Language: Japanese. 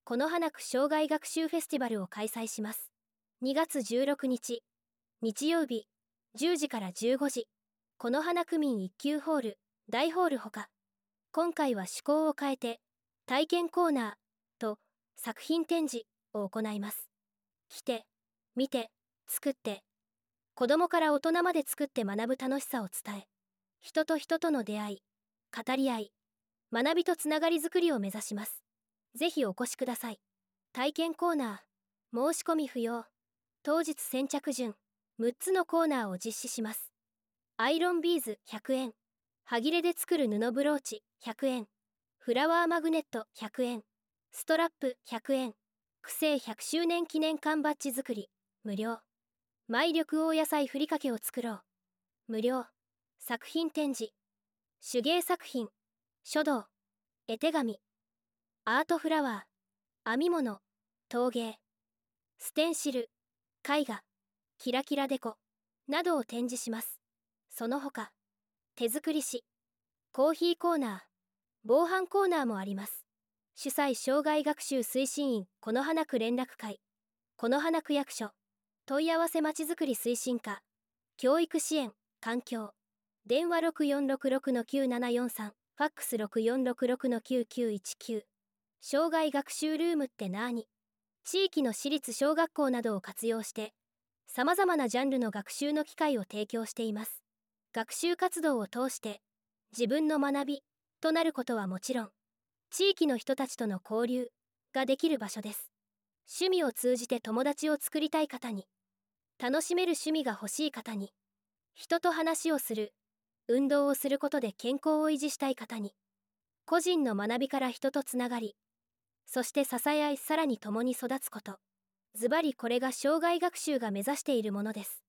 この花区障害学習フェスティバルを開催します。2月16日、日曜日、10時から15時、この花区民一級ホール、大ホールほか、今回は趣向を変えて、体験コーナーと作品展示を行います。来て、見て、作って、子供から大人まで作って学ぶ楽しさを伝え、人と人との出会い、語り合い、学びとつながりづくりを目指します。ぜひお越しください。体験コーナー、申し込み不要。当日先着順、6つのコーナーを実施します。アイロンビーズ100円、はぎれで作る布ブローチ100円、フラワーマグネット100円、ストラップ100円、区政100周年記念缶バッジ作り、無料。マイ緑黄野菜ふりかけを作ろう。無料。作品展示。手芸作品。書道。絵手紙。アートフラワー。編み物。陶芸。ステンシル。絵画。キラキラデコ。などを展示します。その他、手作り詩。コーヒーコーナー。防犯コーナーもあります。主催障害学習推進員この花区連絡会。この花区役所。問い合わせまちづくり推進課、教育支援、環境、電話6466-9743、ファックス6466-9919、障害学習ルームってなーに、地域の私立小学校などを活用して、様々なジャンルの学習の機会を提供しています。学習活動を通して、自分の学びとなることはもちろん、地域の人たちとの交流ができる場所です。趣味を通じて友達を作りたい方に、楽しめる趣味が欲しい方に、人と話をする、運動をすることで健康を維持したい方に、個人の学びから人とつながり、そして支え合いさらに共に育つこと。ズバリこれが障害学習が目指しているものです。